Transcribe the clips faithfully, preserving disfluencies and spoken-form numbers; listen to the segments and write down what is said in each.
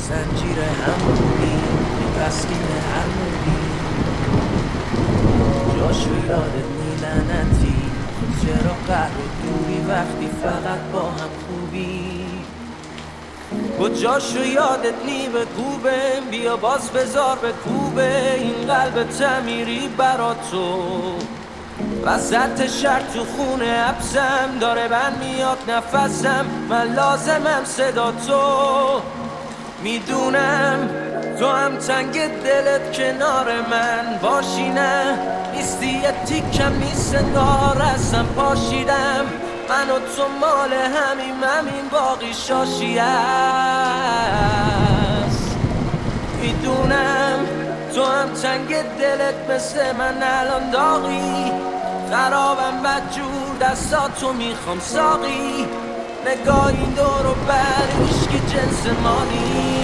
زنجیر همونی تسکین همونی جاشو یادت نی لعنتی چرا قهر و دوری وقتی فقط با هم خوبی کجاشو یادت نی به کوبه بیا باز بذار به کوبه این قلب تمیری برا تو وسط شهر تو خونه حبسم داره بند میاد نفسم من لازمم صدا تو میدونم تو هم تنگ دلت کنار من باشی نه نیستی یه تیکم نیست انگار ازم پاشیدم من و تو مال همیم همین باقی شاشی است میدونم تو هم تنگ دلت مثل من الان داغی خرابم بدجور دستاتو میخوام ساقی نگاه این دور و بر عشقی جنس مانی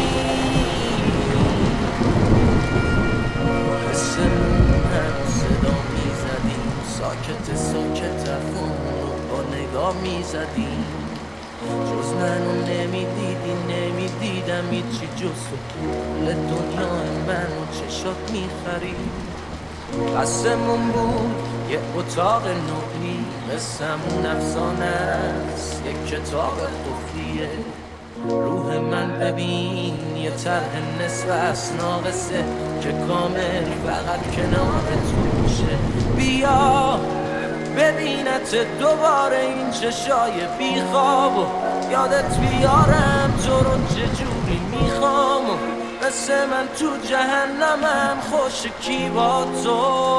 حسمون هم صدا میزدیم ساکت ساکت افمون رو با نگاه میزدیم جز منو نمیدیدی نمیدیدم هیچی جز تو کل دنیا منو چشات میخرید قسمون بود یه اتاق نقلی قسمون افسانه است یه کتاب قفلیه روح من ببین یه طرح نصف از ناقصه که کامل فقط کنار تو میشه بیا ببینت دوباره این چشای بیخواب و یادت بیارم تو رو چجوری میخوام مثل من تو جهنمم خوش کی با تو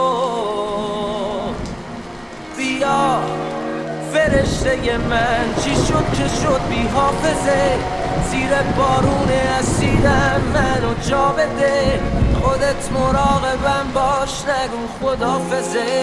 بیا فرشته من چی شد که شد بی حافظه زیر بارون اسیدم منو جا بده خودت مراقبم باش نگو خدافظه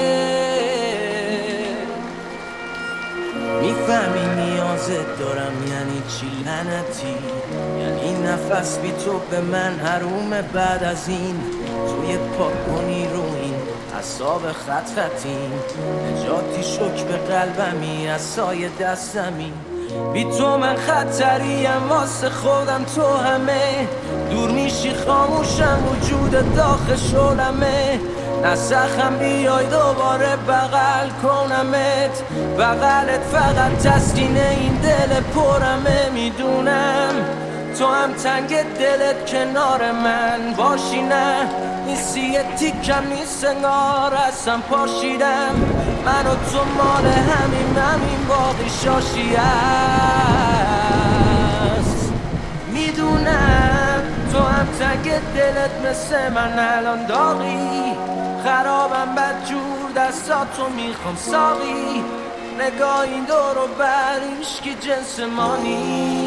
میفهمی نیازت دارم یعنی چی لعنتی یعنی نفس بی تو به من حرومه بعد از این توی پاک کنی رو این حساب خط خطیم نجاتی شک به قلبمی از سایه دستمی بی تو من خطریم واسه خودم تو همه دور میشی خاموشم وجود داخل شدمه نسخم بیای دوباره بغل کنمت بغلت فقط تسکین این دل پرمه میدونم تو هم تنگ دلت کنار من باشی نه نیستی یه تیکم نیست انگار ازم پاشیدم من و تو مال همین همین باقی شاشی است میدونم تو هم تنگ دلت مثل من الان داغی خرابم بدجور دستاتو میخوام ساقی نگاه این دور و بر عشقی جنس مانی